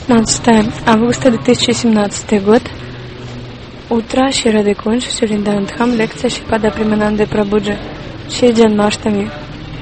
16 августа 2017 год. Утро. Шри Радхакунж, Суриндарандхам. Лекция Шрипада Премананды Прабhuджи. Шри Джанмаштами.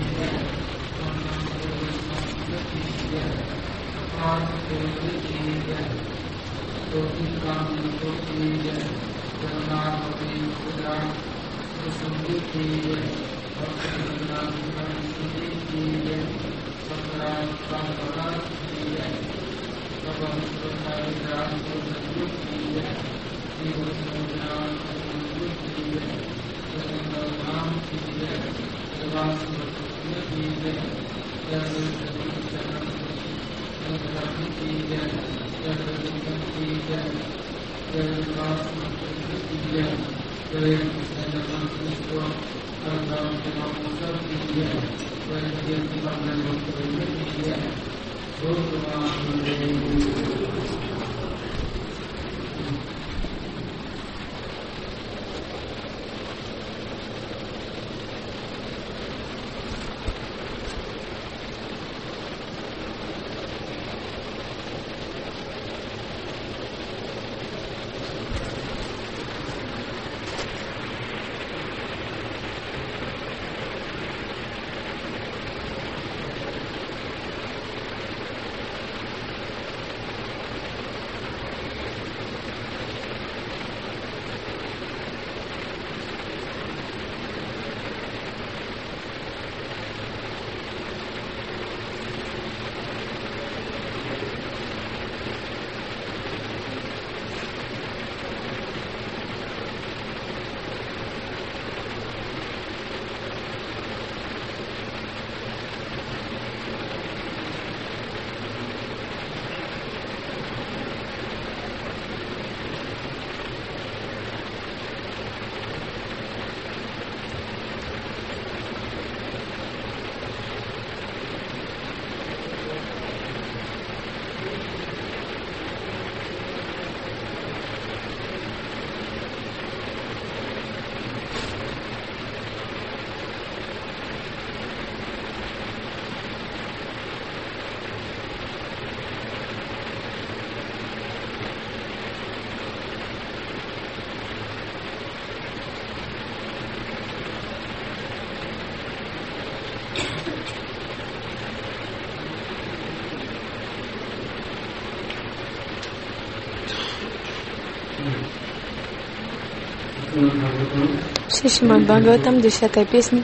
Шримад Бхагаватам, 10-я песня.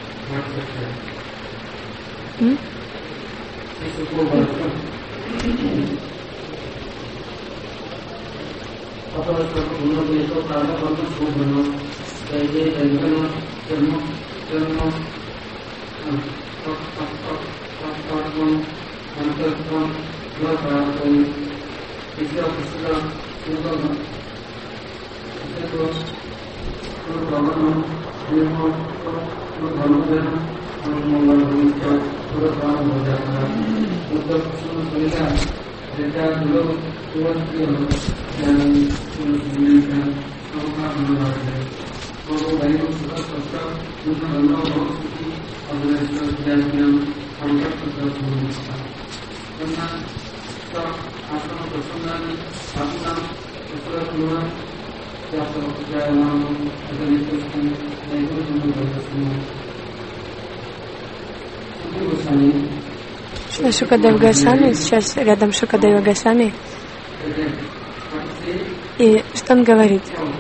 Шукадев Госвами, сейчас рядом Шукадева Госвами. И что он говорит?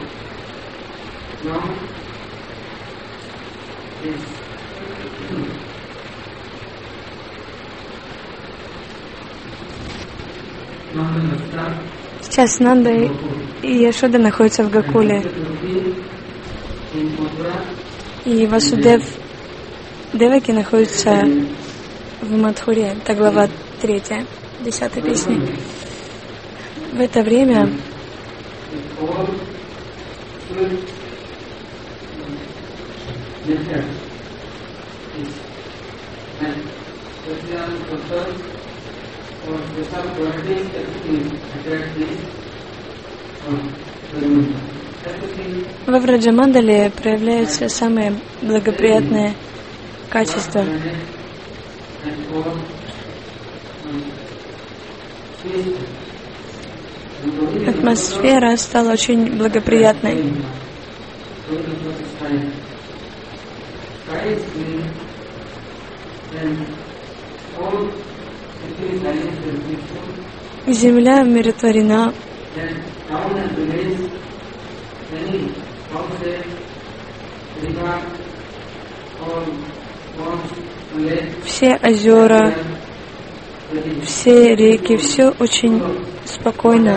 Сейчас Нанда и Яшода находятся в Гокуле. И Васудев Деваки находится в Мадхуре. Это глава 3, 10-й песни. В это время во Враджамандале проявляются самые благоприятные качества. атмосфера стала очень благоприятной. Земля умиротворена. Все озера, все реки, все очень спокойно.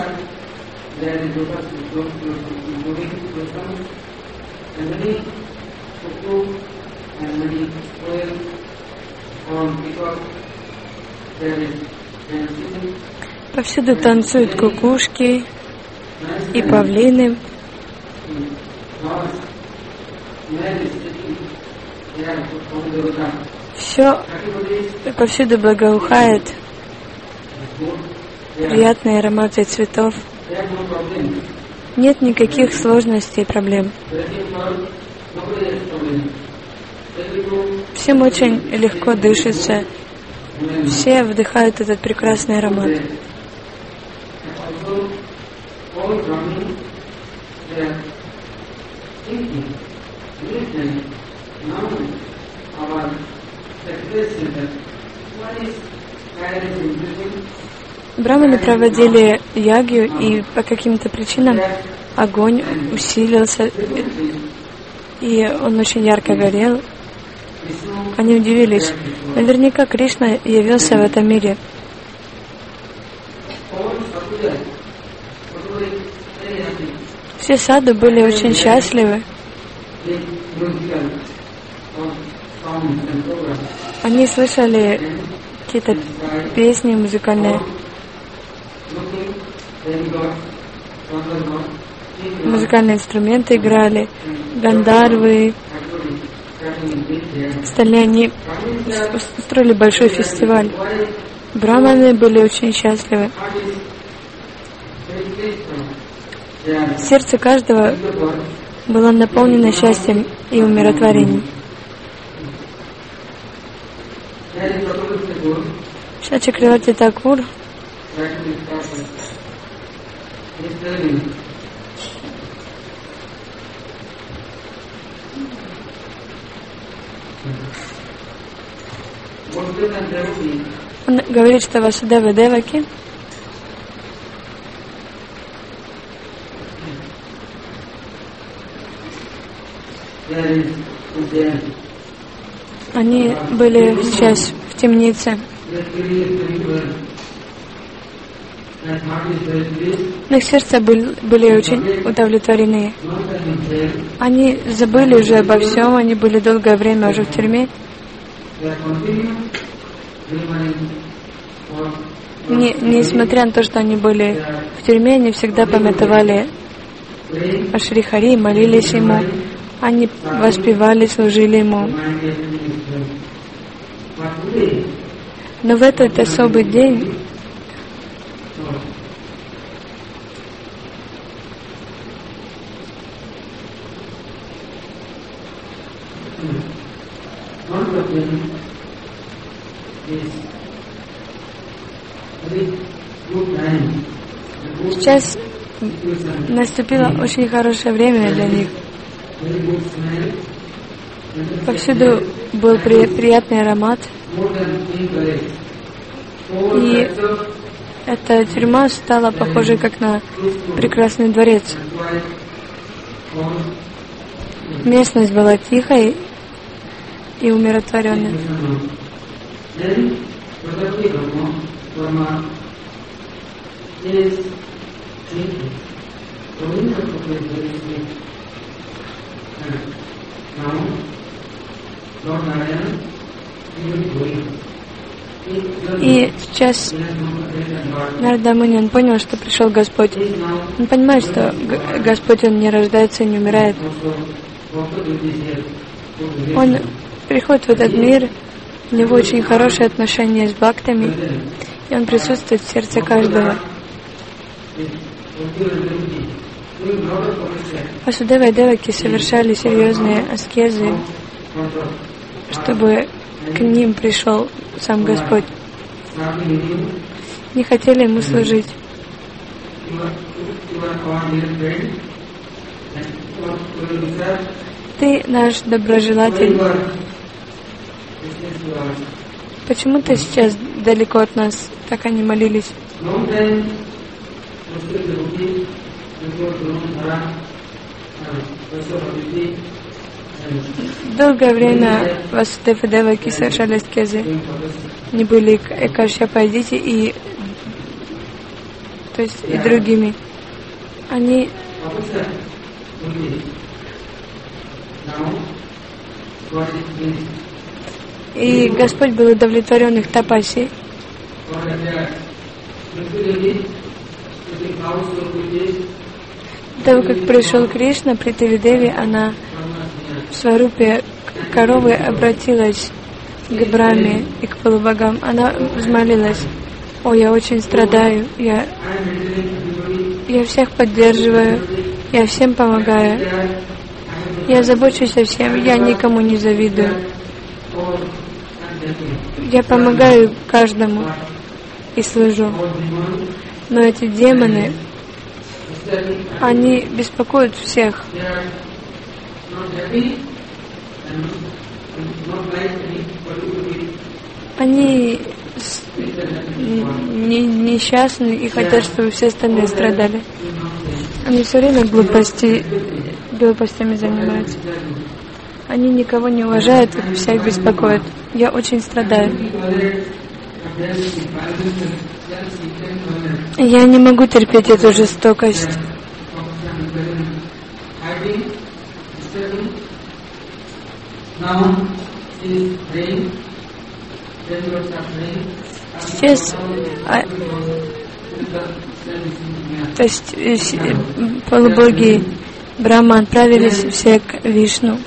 Повсюду танцуют кукушки и павлины. Все повсюду благоухает, приятные ароматы цветов. Нет никаких сложностей и проблем. Всем очень легко дышится. Все вдыхают этот прекрасный аромат. Браманы проводили ягью, и по каким-то причинам огонь усилился, и он очень ярко горел. Они удивились. Наверняка Кришна явился в этом мире. Все саду были очень счастливы. Они слышали какие-то песни музыкальные. Музыкальные инструменты играли, гандарвы. Остальные они устроили большой фестиваль. Браманы были очень счастливы. Сердце каждого было наполнено счастьем и умиротворением. Шри Чакраварти Такур он говорит, что Васудева Деваки они были сейчас в темнице. Но их сердца были очень удовлетворены. Они забыли уже обо всем, они были долгое время уже в тюрьме. Несмотря на то, что они были в тюрьме, они всегда памятовали о Шри Хари, молились Ему, они воспевали, служили Ему. Но в этот особый день сейчас наступило очень хорошее время для них. Повсюду был приятный аромат. И эта тюрьма стала похожей как на прекрасный дворец. Местность была тихой и умиротворенной. И сейчас Нарада Муни, он понял, что пришел Господь. Он понимает, что Господь, Он не рождается и не умирает. Он приходит в этот мир, у него очень хорошие отношения с бхактами, и он присутствует в сердце каждого. Васудева и Деваки совершали серьезные аскезы, чтобы к ним пришел сам Господь. Не хотели Ему служить. Ты наш доброжелатель. Почему ты сейчас далеко от нас? Так они молились. Долгое время Васудев и Деваки совершали аскезы. Не были Кашьяпа и дети, и то есть и другими. Они и Господь был удовлетворен их тапасией. До того, как пришел Кришна, при Деве, она в сварупе коровы обратилась к Брахме и к полубогам. Она взмолилась: «О, я очень страдаю, я всех поддерживаю, я всем помогаю, я забочусь о всем, я никому не завидую. Я помогаю каждому и служу. Но эти демоны, они беспокоят всех. Они несчастны и хотят, чтобы все остальные страдали. Они все время глупостями занимаются. Они никого не уважают и всех беспокоят. Я очень страдаю. Я не могу терпеть эту жестокость. Сейчас то есть полубоги Брахма отправились все к Вишну.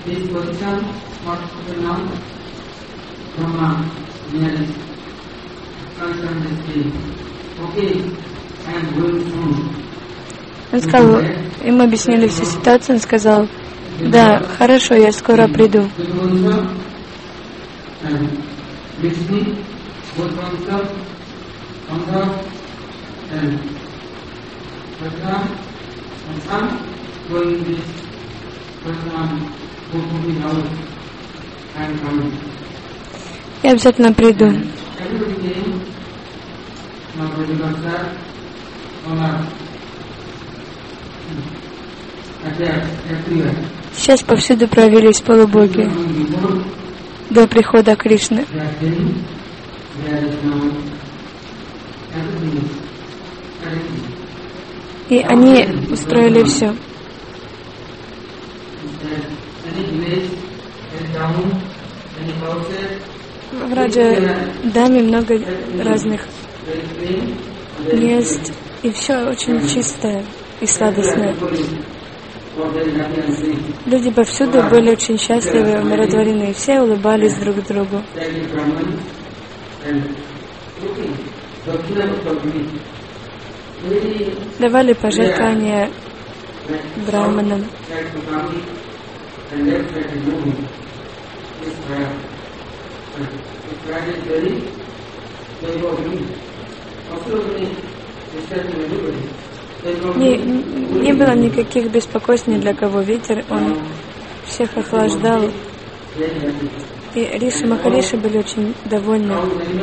Он сказал, им объяснили всю ситуацию, он сказал: да, хорошо, я скоро приду. Я обязательно приду. Сейчас повсюду проявились полубоги до прихода Кришны. И они устроили все. В Раджа-даме много разных мест, и все очень чистое и сладостное. Люди повсюду были очень счастливы, умиротворены, и все улыбались друг другу. Давали пожертвования брахманам. Не было никаких беспокойств ни для кого. Ветер, он всех охлаждал. И Риши и Махариши были очень довольны.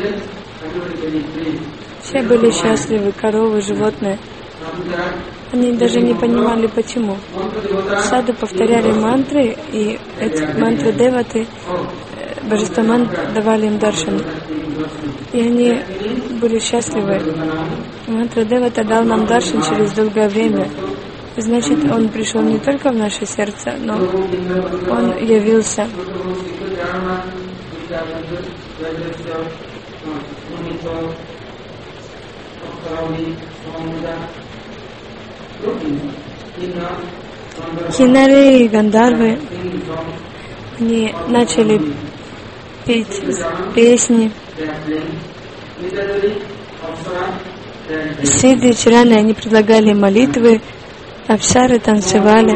Все были счастливы, коровы, животные. Они даже не понимали, почему. Саду повторяли мантры, и эти мантры деваты, божества мантр, давали им даршан. И они были счастливы. Мантра девата дал нам даршан через долгое время. Значит, он пришел не только в наше сердце, но он явился. Кинари и Гандарвы, они начали петь песни. Сидды и Чараны, они предлагали молитвы, апсары танцевали.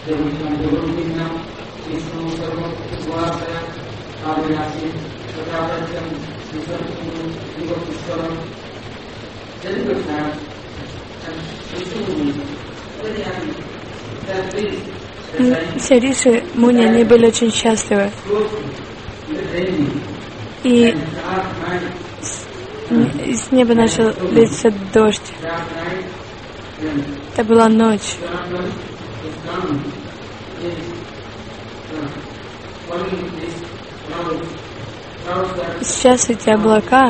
Все риши Муни, они были очень счастливы. И с неба начал литься дождь. Это была ночь. Сейчас эти облака,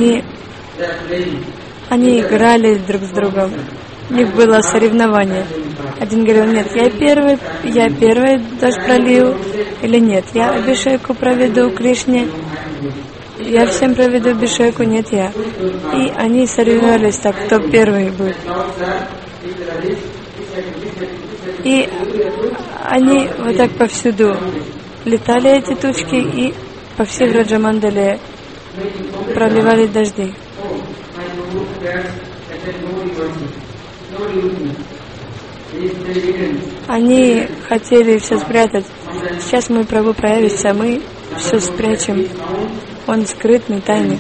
они играли друг с другом. У них было соревнование. Один говорил: нет, я первый дождь пролью, или нет, я абишеку проведу Кришне, я всем проведу абишеку, нет, я. И они соревновались так, кто первый будет. И они вот так повсюду летали, эти тучки, и по всей Враджамандале проливали дожди. Они хотели все спрятать. Сейчас мой Прабху проявится, мы все спрячем. Он скрытный, тайный.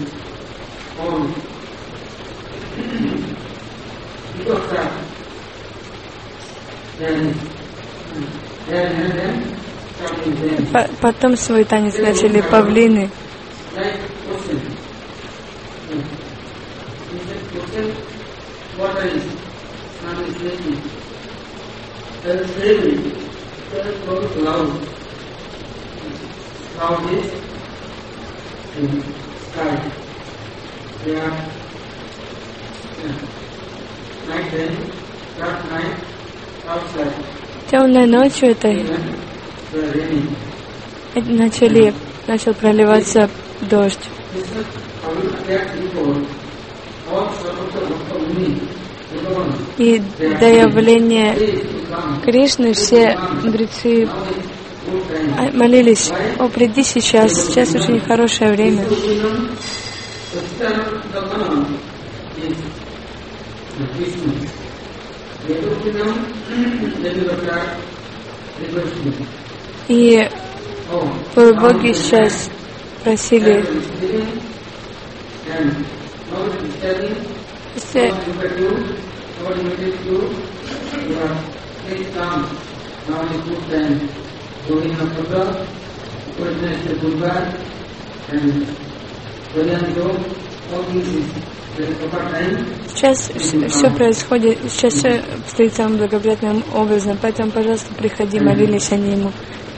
Потом свой танец начали павлины. Темной ночью начал проливаться дождь. И до явления Кришны все мудрецы молились: о, приди сейчас очень хорошее время. И полубоги сейчас просили: сейчас все происходит, сейчас все стоит самым благоприятным образом, поэтому, пожалуйста, приходи, молились они ему.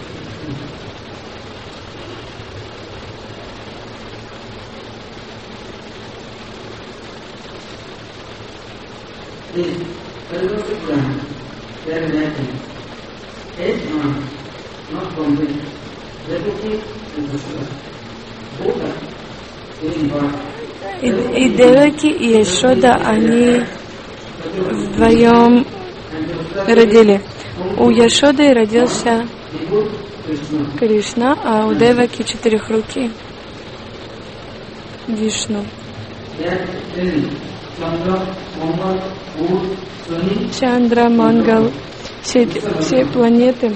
И Деваки, и Яшода, они вдвоем родили. У Яшоды родился Кришна, а у Деваки четырехрукий Вишну. Чандра, Мангал, все планеты,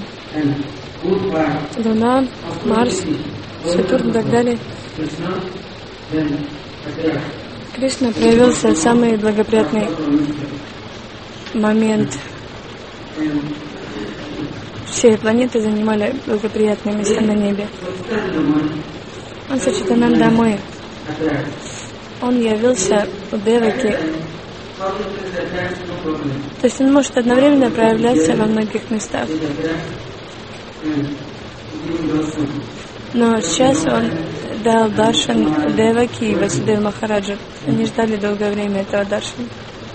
Луна, Марс, Сатурн и так далее. Кришна проявился в самый благоприятный момент. Все планеты занимали благоприятные места на небе. Он Сачитанандамой. Он явился у Деваки. То есть он может одновременно проявляться во многих местах. Но сейчас он дал даршан Деваки и Васудева Махараджа. Они ждали долгое время этого даршана.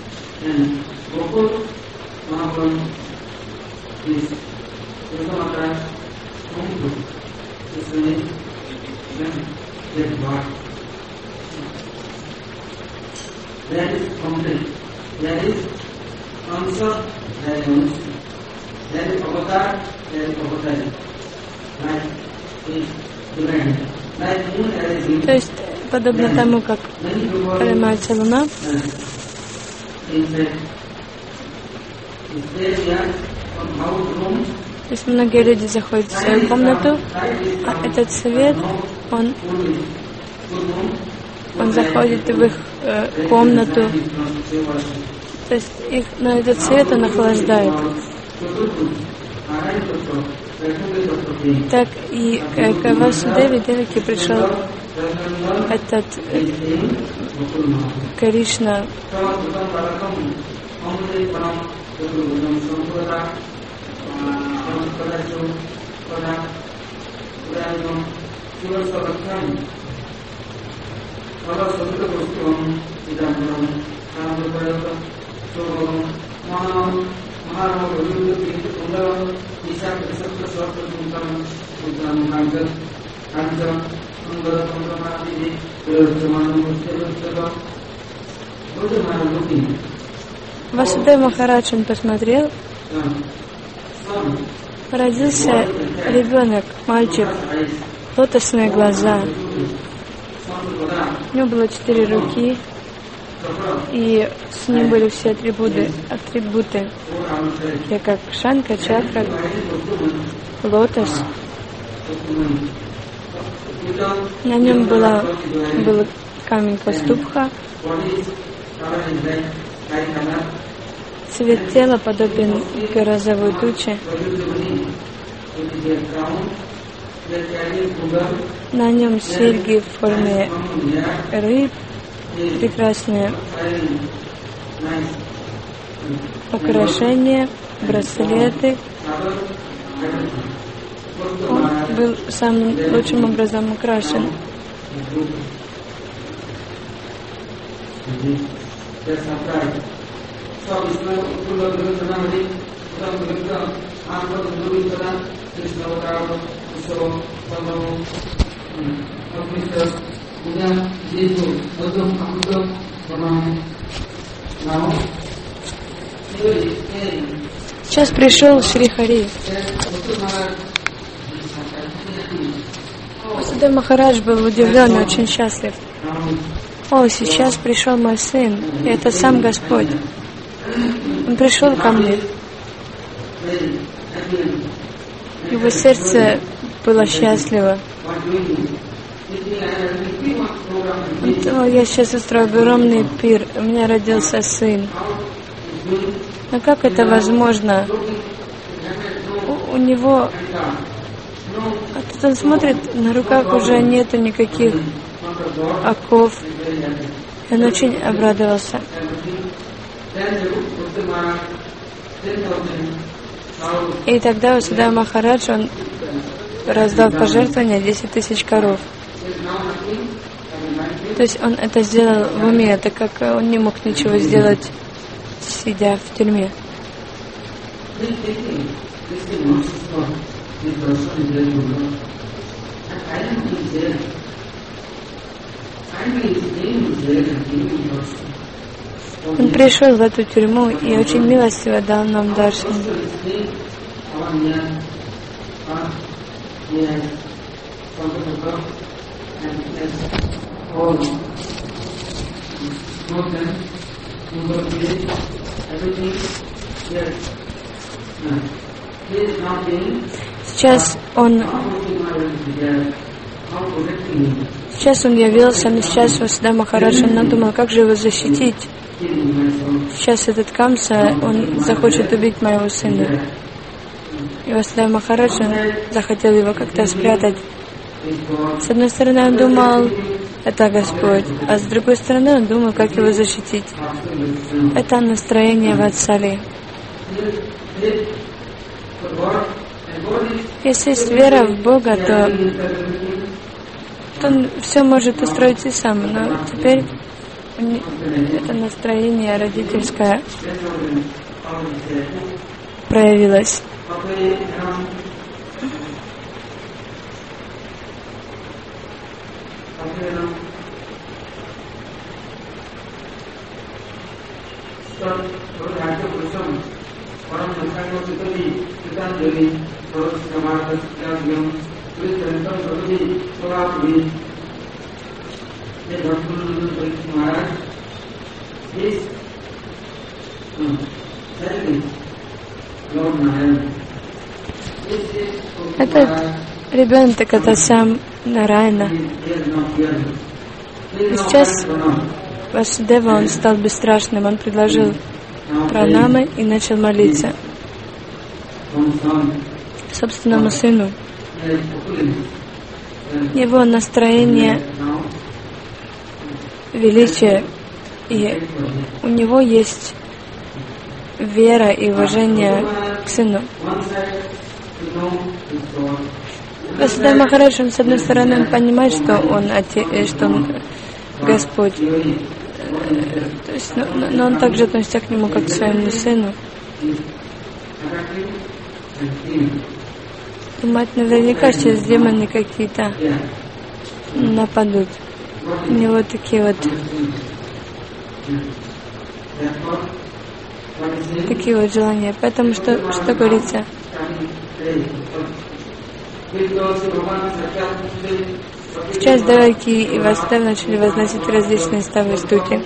То есть, подобно тому, как поднимается Луна, То есть многие люди заходят в свою комнату, а этот свет, он заходит в их комнату. То есть этот свет он охлаждает. Так и к Васудеве Деваки пришел этот Кришна. Васудев Махарадж, он посмотрел, родился ребенок, мальчик, лотосные глаза. У него было 4 руки, и с ним были все атрибуты, такие как шанка, чакра, лотос. На нем был камень Кастубха. Цвет тела подобен розовой туче. На нем серьги в форме рыб, прекрасные украшения, браслеты. Он был самым лучшим образом украшен. Сейчас пришел Шри Хари. Васудев Махарадж был удивлен и очень счастлив. О, сейчас пришел мой сын, и это сам Господь. Он пришел ко мне. Его сердце было счастливо. Он думал, я сейчас устрою огромный пир, у меня родился сын. Но как это возможно? У него... А тут он смотрит, на руках уже нету никаких оков. И он очень обрадовался. И тогда Васудев Махарадж, он раздал пожертвования 10 000 коров. То есть он это сделал в уме, так как он не мог ничего сделать, сидя в тюрьме. Он пришел в эту тюрьму и очень милостиво дал нам даршан. Сейчас он явился, но сейчас Васудев Махарадж, он надумал, как же его защитить. Сейчас этот Камса, он захочет убить моего сына. И Васудев Махарадж, он захотел его как-то спрятать. С одной стороны, он думал, это Господь, а с другой стороны, он думал, как его защитить. Это настроение Ватсали. Если есть вера в Бога, то он все может устроить и сам, но теперь это настроение родительское проявилось. Этот ребенок, это сам Нараяна. И сейчас Васудева, он стал бесстрашным, он предложил пранамы и начал молиться собственному сыну. Его настроение величие, и у него есть вера и уважение к сыну. Васудева Махарадж, он, с одной стороны, он понимает, что он Господь, то есть, но он также относится к нему как к своему сыну. Думает, наверняка сейчас демоны какие-то нападут. У него такие вот желания. Поэтому что говорится? Сейчас Деваки и Васудева начали возносить различные ставы стути.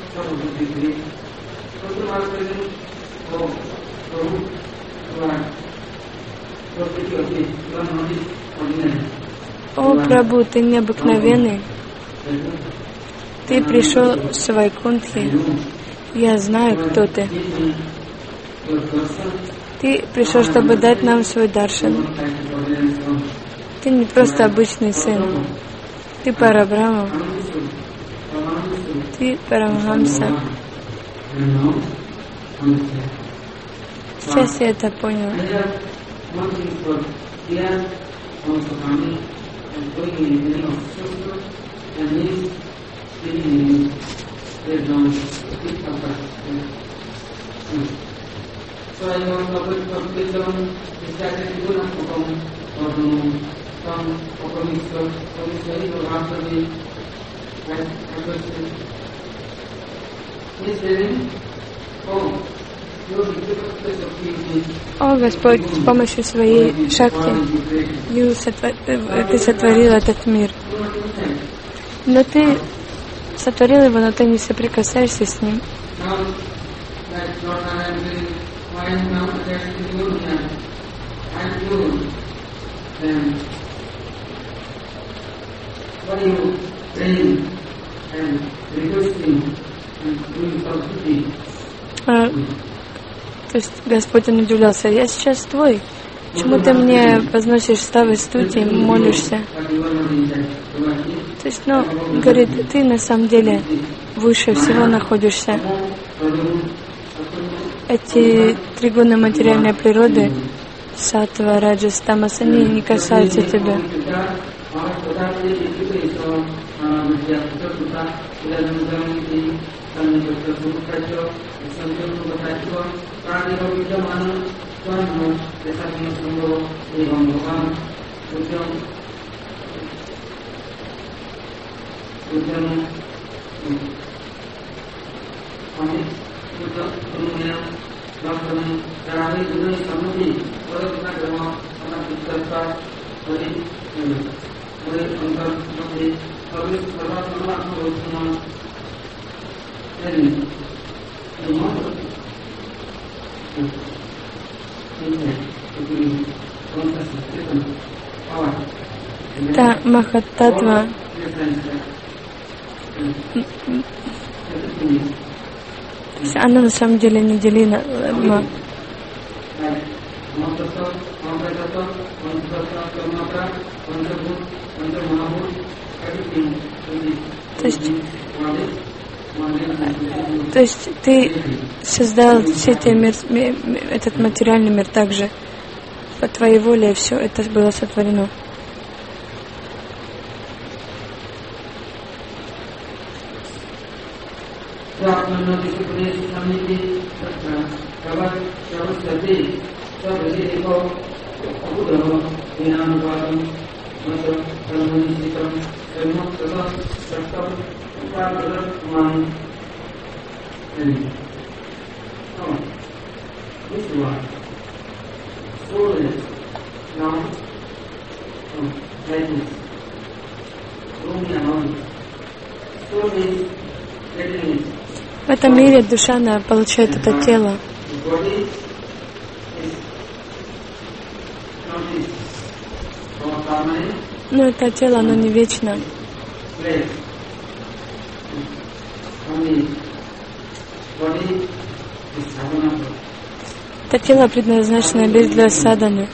О, Прабху, ты необыкновенный. Ты пришел с Вайкунтхи. Я знаю, кто ты. Ты пришел, чтобы дать нам свой даршан. Ты не просто обычный сын. Ты Парабрахма. Ты Парамахамса. Сейчас я это понял. О, Господь, с помощью своей шакти ты сотворил этот мир. Но ты сотворил его, но ты не соприкасаешься с ним. То есть Господь, он удивлялся, я сейчас твой. Почему ты мне возносишь ставы стути, молишься? То есть, говорит, ты на самом деле выше всего находишься. Эти три гуна материальной природы, саттва, раджас, тамас, они не касаются тебя. Та Махаттатва, она на самом деле не делима. То есть ты создал все этот материальный мир также по твоей воле, все это было сотворено. В этом мире душа, она получает это тело. Но это тело, оно не вечно. Это тело предназначено лишь для садханы.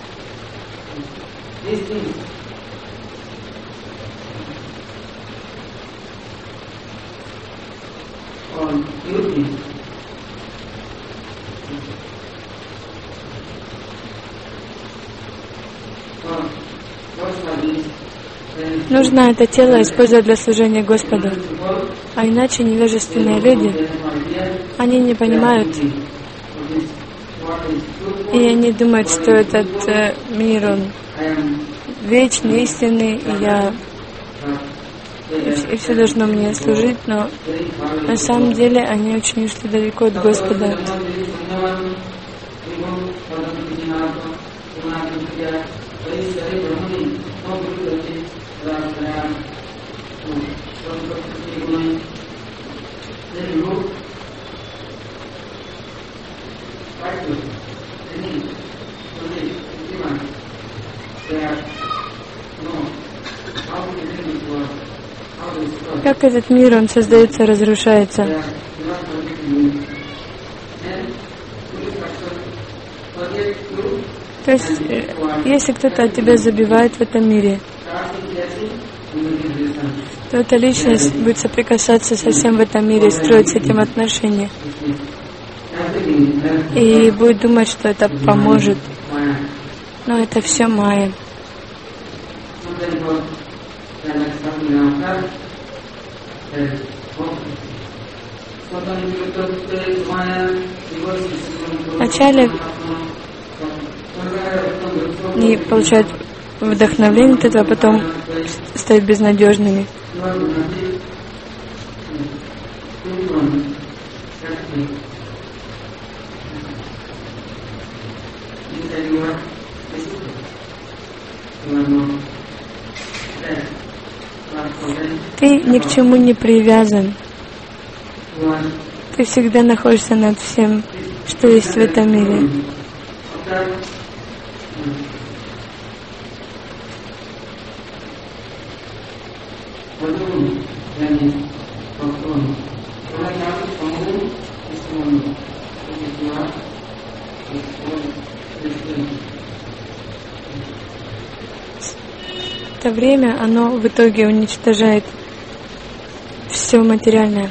Нужно это тело использовать для служения Господу. А иначе невежественные люди, они не понимают. И они думают, что этот мир, он вечный, истинный, и все должно мне служить, но на самом деле они очень ушли далеко от Господа. Как этот мир, он создается, разрушается. То есть, если кто-то от тебя забивает в этом мире, то эта личность будет соприкасаться со всем в этом мире, строить с этим отношения. И будет думать, что это поможет. Но это все майя. Вначале не получают вдохновение от этого, а потом стают безнадежными. Ты ни к чему не привязан. Ты всегда находишься над всем, что есть в этом мире. Это время, оно в итоге уничтожает все материальное.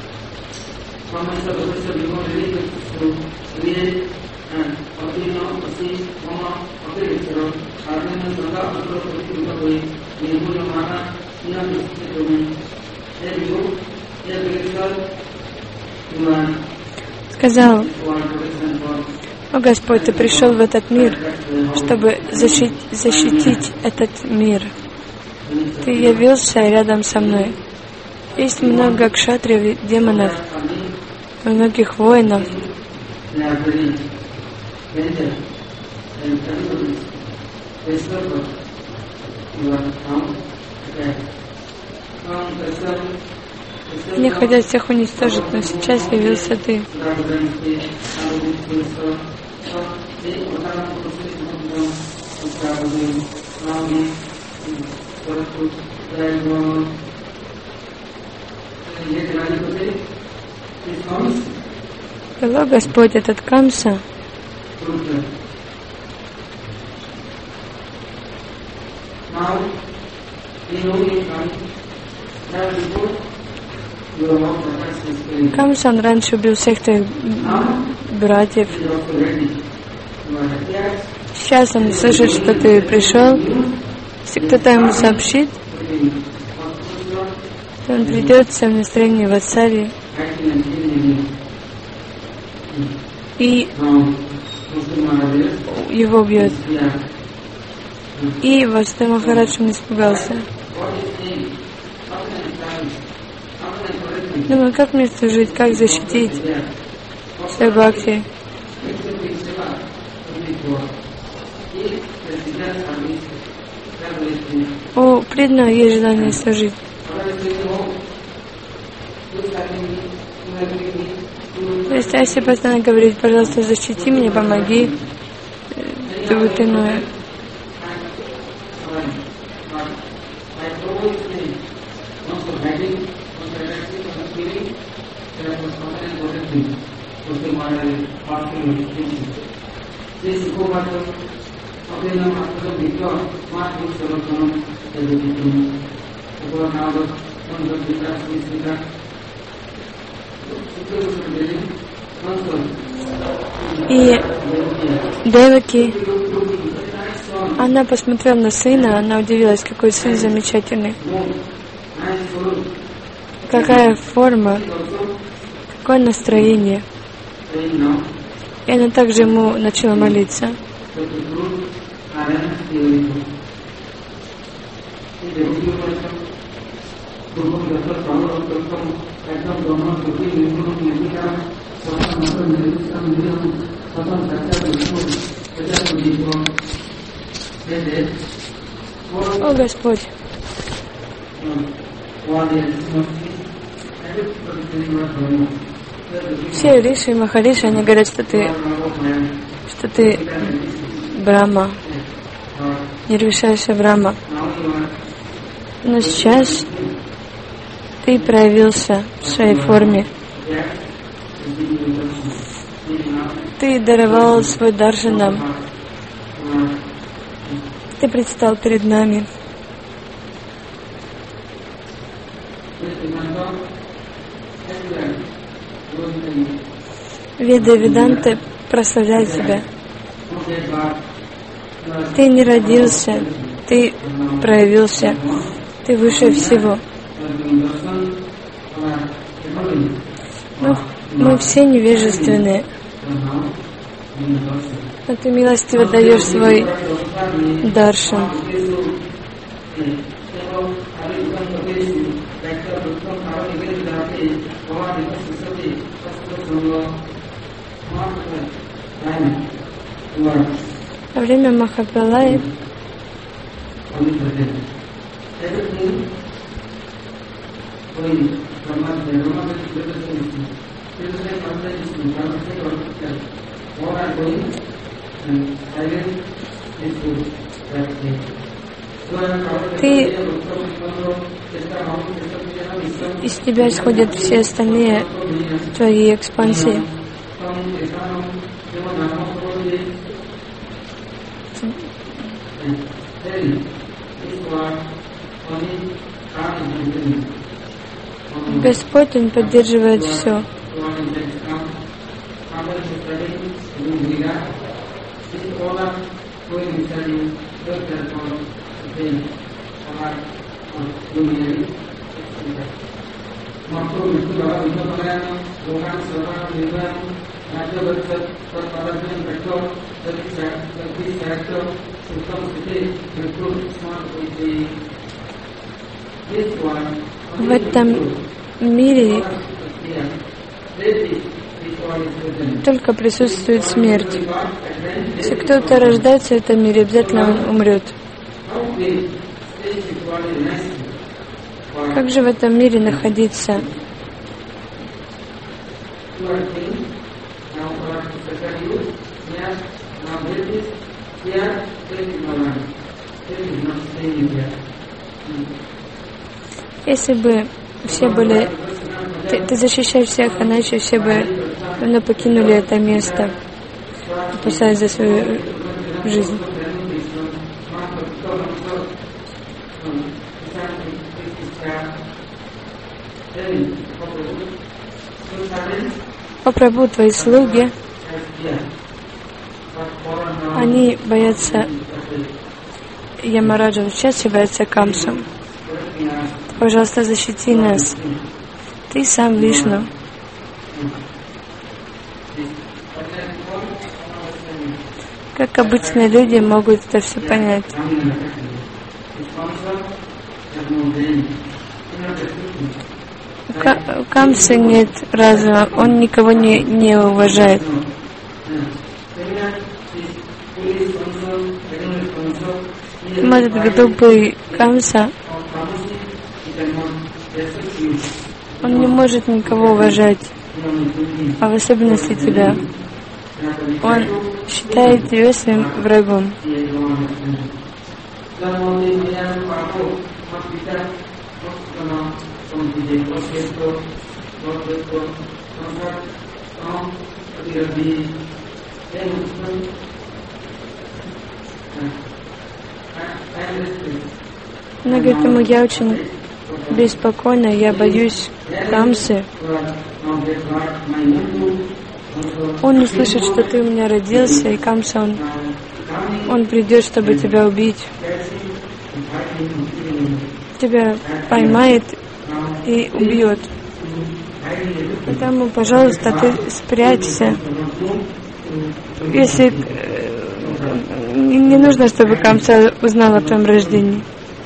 Сказал: «О Господь, Ты пришел в этот мир, чтобы защитить этот мир. Ты явился рядом со мной. Есть много кшатриев, демонов, многих воинов. Они хотят всех уничтожить, но сейчас явился Ты». Сказал Господь, этот Камса Камса, он раньше убил всех твоих братьев. Сейчас он слышит, что ты пришел. Если кто-то ему сообщит, то он придет в своем настроении вассави и его убьет. И Васудева Махарадж не испугался. Думаю, как мне служить, как защитить свою бхакти. У преданного есть желание служить. То есть, если постоянно говорить, пожалуйста, защити меня, помоги, чувствуют иное. И Деваки, она посмотрела на сына, она удивилась, какой сын замечательный. Какая форма, какое настроение. И она также ему начала молиться. О Господь! Все Риши и Махариши, они говорят, что ты Брахма, нирвишайшая Брахма. Но сейчас ты проявился в своей форме. Ты даровал свой даршан нам. Ты предстал перед нами. Веда Веданты прославляют тебя. Ты не родился, ты проявился, ты выше всего. Мы все невежественные. Но ты милостиво даешь свой даршан. Во время Махапралая из тебя исходят все остальные твои экспансии. Господь, Он поддерживает все. В этом мире только присутствует смерть. Если кто-то рождается в этом мире, обязательно он умрет. Как же в этом мире находиться? Если бы все были... Ты защищаешь всех, иначе все бы давно покинули это место, опасаясь за свою жизнь. О Прабху, твои слуги, они боятся Ямараджа, чаще боятся Камсу. Пожалуйста, защити нас. Ты сам Вишну. Как обычные люди могут это все понять? У Камсы нет разума, он никого не уважает. Этот глупый Камса, он не может никого уважать, а в особенности тебя. Он считает тебя своим врагом. Она говорит ему: я очень беспокойна, я боюсь Камсы. Он не слышит, что ты у меня родился, и Камса, он придет, чтобы тебя убить. Тебя поймает и убьет. Поэтому, пожалуйста, ты спрячься. Если не нужно, чтобы Камса узнал о твоем рождении.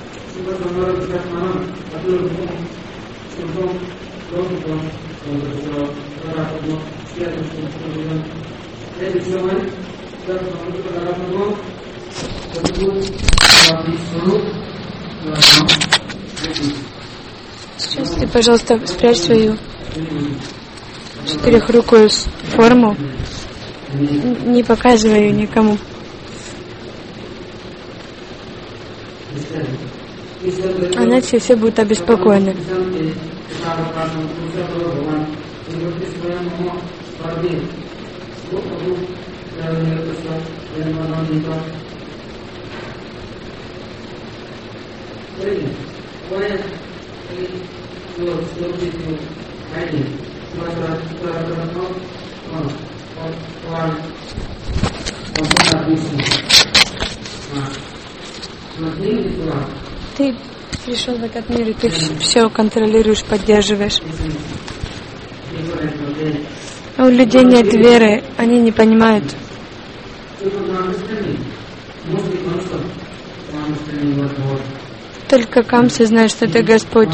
Сейчас ты, пожалуйста, спрячь свою четырехрукую форму. Не показывай ее никому. Иначе все будут обеспокоены. Ты пришел в этот мир, и ты все контролируешь, поддерживаешь. У людей нет веры, они не понимают. Только Камса знает, что ты Господь.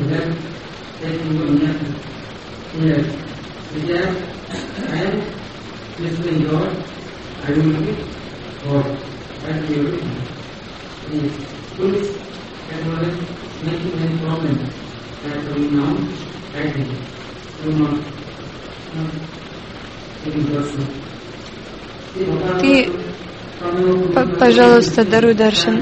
Ты, пожалуйста, даруй даршан.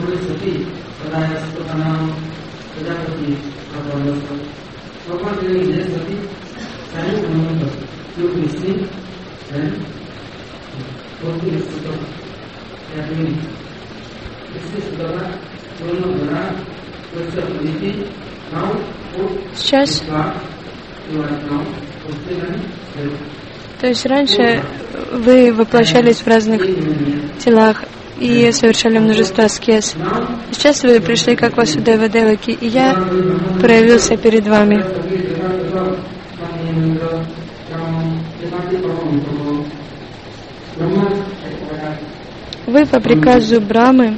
Сейчас, то есть раньше вы воплощались в разных телах и совершали множество аскез. Сейчас вы пришли как Васудева Деваки, и я проявился перед вами. Вы по приказу Брамы,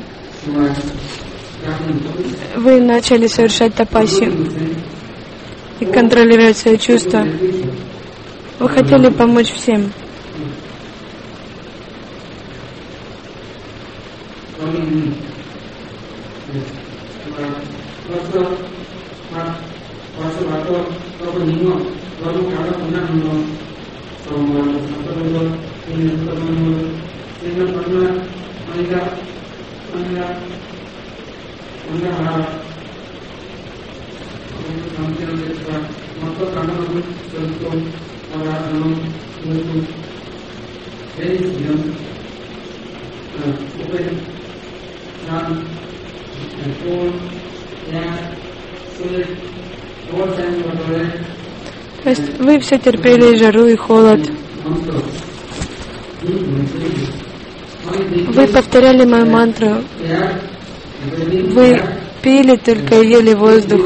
вы начали совершать тапасию и контролировать свои чувства. Вы хотели помочь всем. То есть вы все терпели жару и холод. Вы повторяли мою мантру. Вы пили только и ели воздух.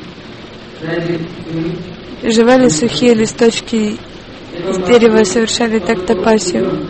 Жевали сухие листочки с дерева, совершали так тапасию.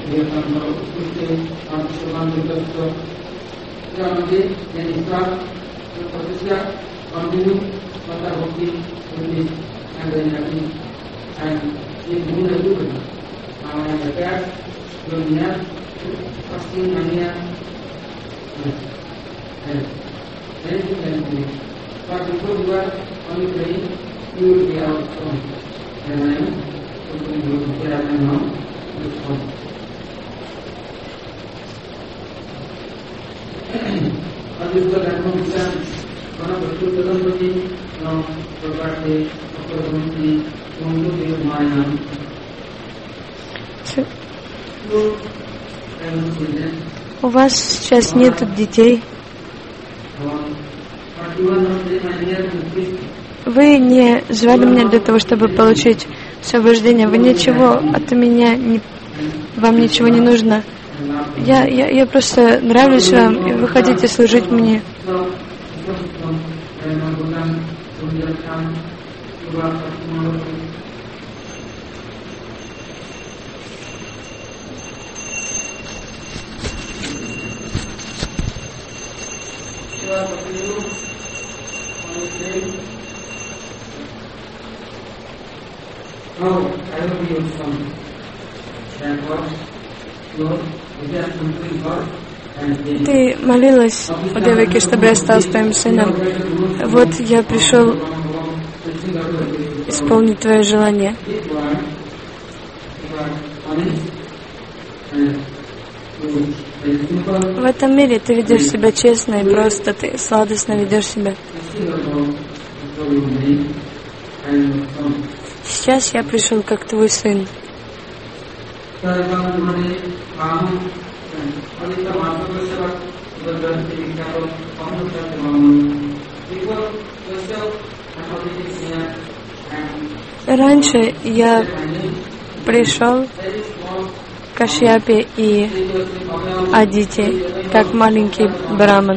У вас сейчас нет детей. Вы не звали меня для того, чтобы получить освобождение. Вы ничего от меня вам ничего не нужно. Я просто нравлюсь вам, и вы хотите служить мне. Ты молилась у Деваки, чтобы я стал твоим сыном. Вот я пришел исполнить твое желание. В этом мире ты ведешь себя честно и просто, ты сладостно ведешь себя. Сейчас я пришел как твой сын. Раньше я пришел к Кашьяпе и Адити, как маленький браман.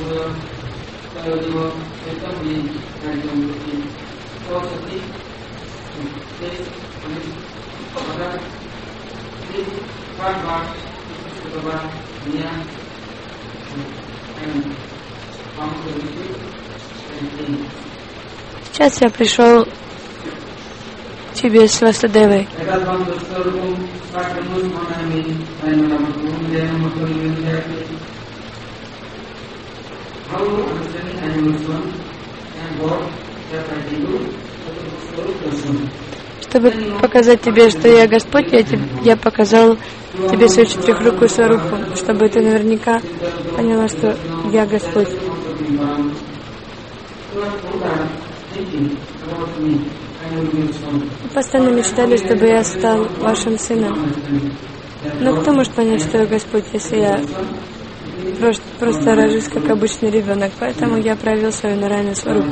Сейчас я пришел к тебе с Васудевой. Чтобы показать тебе, что я Господь, я показал тебе свою четырехрукую сварупу, чтобы ты наверняка поняла, что я Господь. Вы постоянно мечтали, чтобы я стал вашим сыном. Но кто может понять, что я Господь, если я просто рожусь как обычный ребенок? Поэтому я проявил свою нарайну сварупу.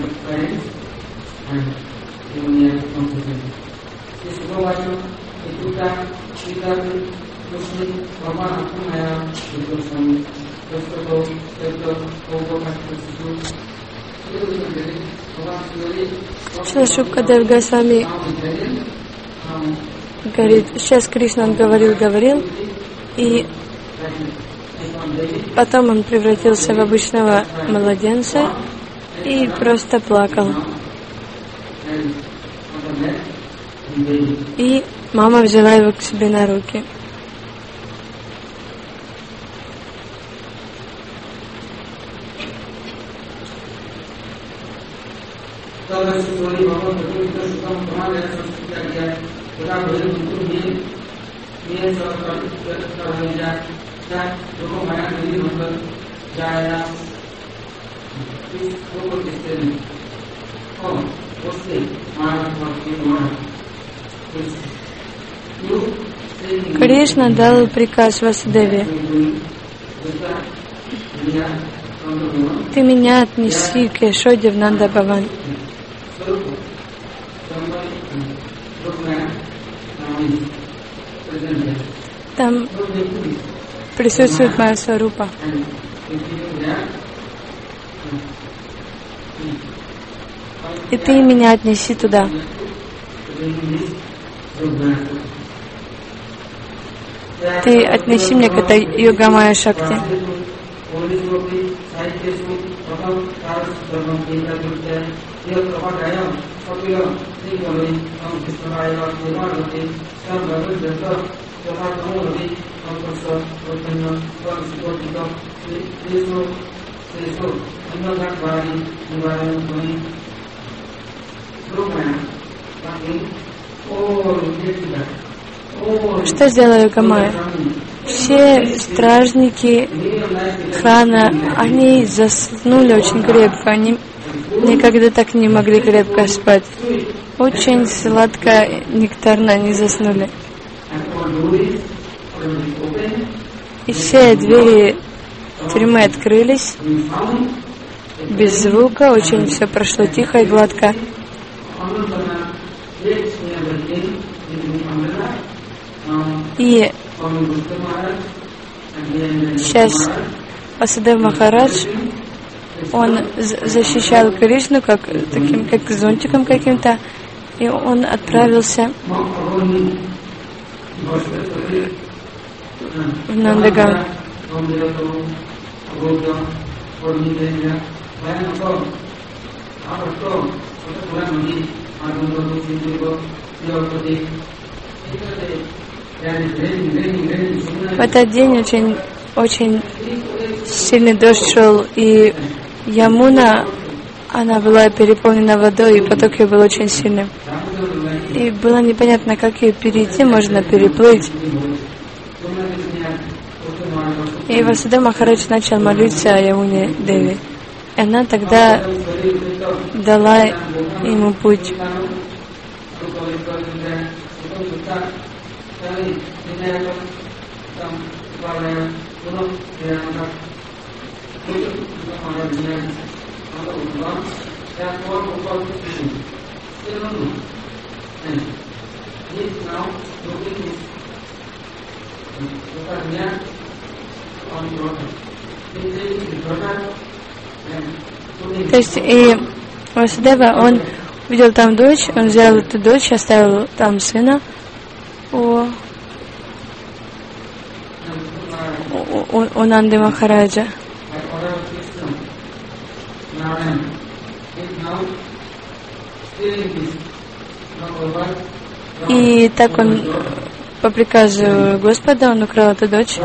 Сейчас Шукадев Госвами говорит, сейчас Кришна говорил, и потом он превратился в обычного младенца и просто плакал. И мама взяла его к себе на руки. Кришна дал приказ Васудеве: ты меня отнеси к Яшоде в Нанда-Баван. Там присутствует моя сварупа. И ты меня отнеси туда. ты отнеси мне к этой Йога-майя Шакти. Что сделала Йога-майя? Все стражники храма, они заснули очень крепко, они никогда так не могли крепко спать. Очень сладко, нектарно они заснули. И все двери тюрьмы открылись, без звука, очень все прошло тихо и гладко. И сейчас Васудев Махарадж, он защищал Кришну как зонтиком каким-то, и он отправился в Нандагам. В этот день очень сильный дождь шел, и Ямуна, она была переполнена водой, и поток ее был очень сильным. И было непонятно, как ее перейти, можно переплыть. И Васудев Махарадж начал молиться о Ямуне Деви. И она тогда дала ему путь. То есть и Васудева, он видел там дочь, он взял эту дочь, оставил там сына у Нанды Махараджа. И так он, по приказу Господа, он украл эту дочь.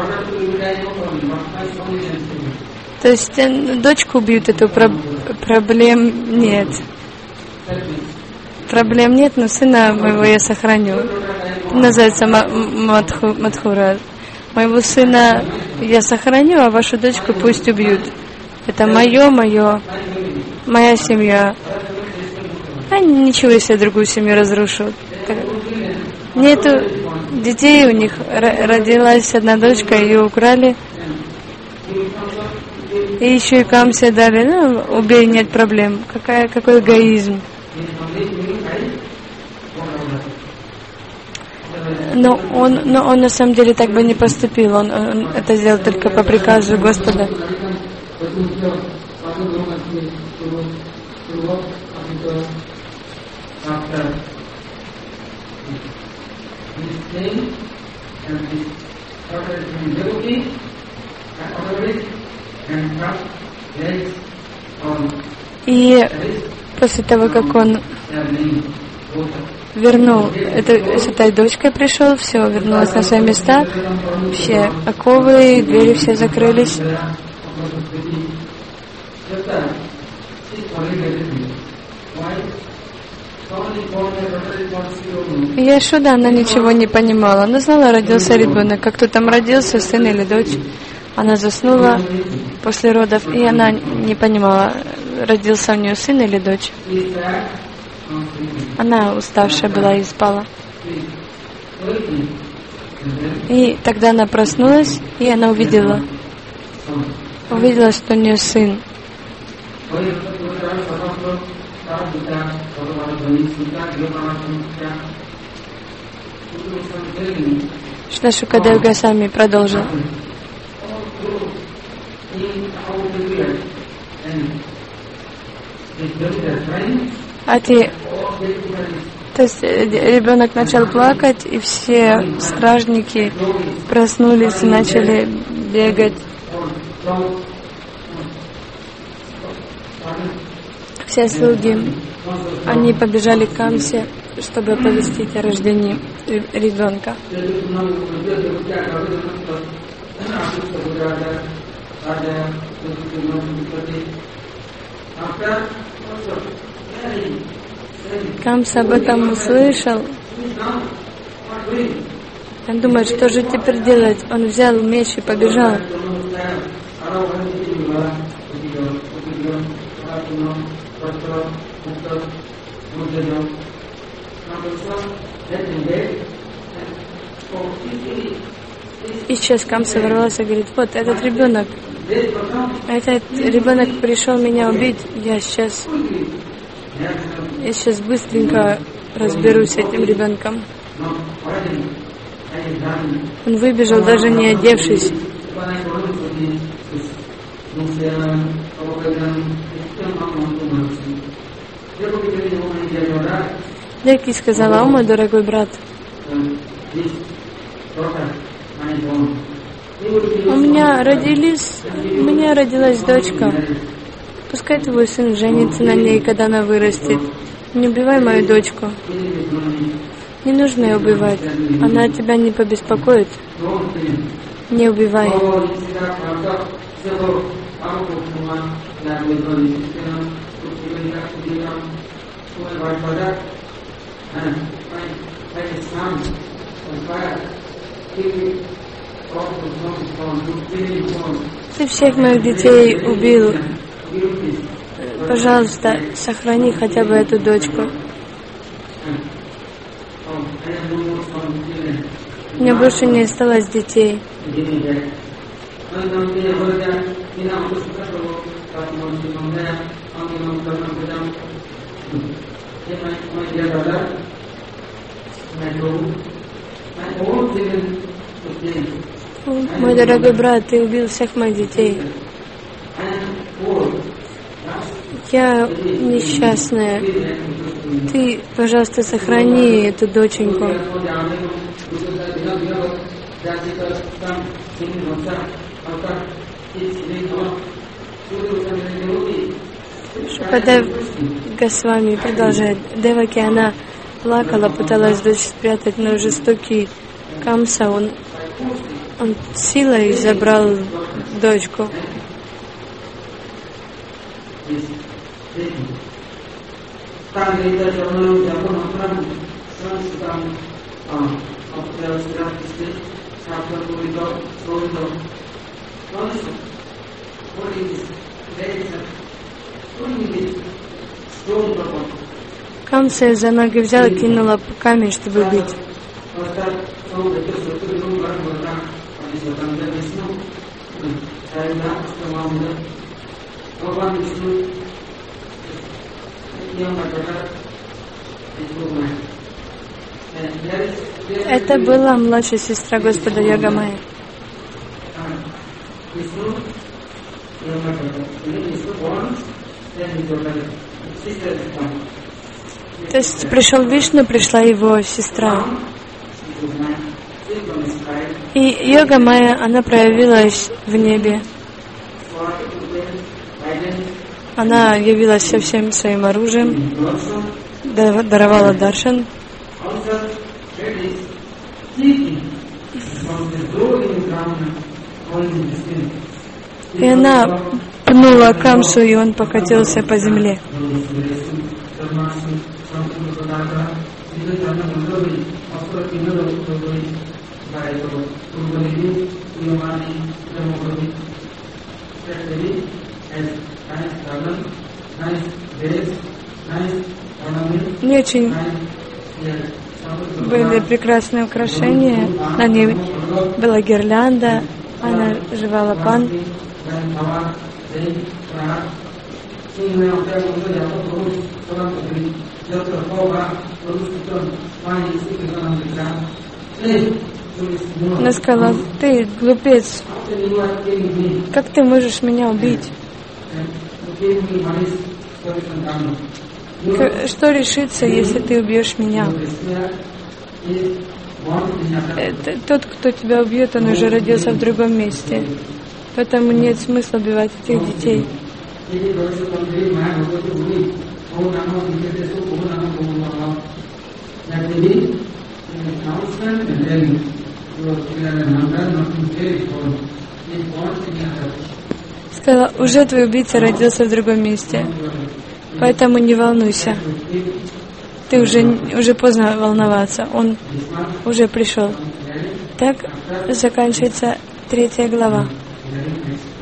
То есть дочку убьют, эту проблем нет. Проблем нет, но сына моего я сохраню. Называется Мадхура. Моего сына я сохраню, а вашу дочку пусть убьют. Это моя семья. А ничего, если я другую семью разрушу. Нету детей у них. Родилась одна дочка, ее украли. И еще и камсе дали. Ну, убей, нет проблем. Какой эгоизм. Но он на самом деле так бы не поступил. Он это сделал только по приказу Господа. И после того, как он вернул, с этой дочкой пришел, все вернулось на свои места, все оковы, двери все закрылись. И Яшода, она ничего не понимала. Она знала, родился ребенок, как кто там родился, сын или дочь. Она заснула после родов, и она не понимала, родился у нее сын или дочь. Она уставшая была и спала. И тогда она проснулась, и она увидела, что у нее сын. Шри Шукадев Госвами продолжил. То есть ребенок начал плакать, и все стражники проснулись и начали бегать. Все слуги, они побежали к Камсе, чтобы оповестить о рождении ребенка. Камса об этом услышал. Он думает, что же теперь делать? Он взял меч и побежал. И сейчас Камса ворвался и говорит: вот этот ребенок пришел меня убить. Я сейчас быстренько разберусь с этим ребенком. Он выбежал, даже не одевшись. Девки сказала: о, мой дорогой брат, у меня родилась дочка. Пускай твой сын женится на ней, когда она вырастет. Не убивай мою дочку. Не нужно ее убивать. Она тебя не побеспокоит. Не убивай. Ты всех моих детей убил. Пожалуйста, сохрани хотя бы эту дочку. У меня больше не осталось детей. Мой дорогой брат, ты убил всех моих детей. Я несчастная. Ты, пожалуйста, сохрани эту доченьку. Шукадев Госвами продолжает. Деваки, она плакала, пыталась дочь спрятать, но жестокий Камса, он силой забрал дочку. Камса за ноги взял и кинула камень, чтобы убить. Это была младшая сестра Господа Йогамая. То есть пришел Вишну, пришла его сестра. И Йогамая, она проявилась в небе. Она явилась со всем своим оружием, даровала даршан. И она пнула Камсу, и он покатился по земле. Не очень были прекрасные украшения. На ней была гирлянда, она жевала пан. Она сказала: ты глупец, как ты можешь меня убить? Что решится, если ты убьешь меня? Тот, кто тебя убьет, он уже родился в другом месте. Поэтому нет смысла убивать этих детей. Сказала, уже твой убийца родился в другом месте. Поэтому не волнуйся. Ты уже поздно волноваться. Он уже пришел. Так заканчивается 3 глава.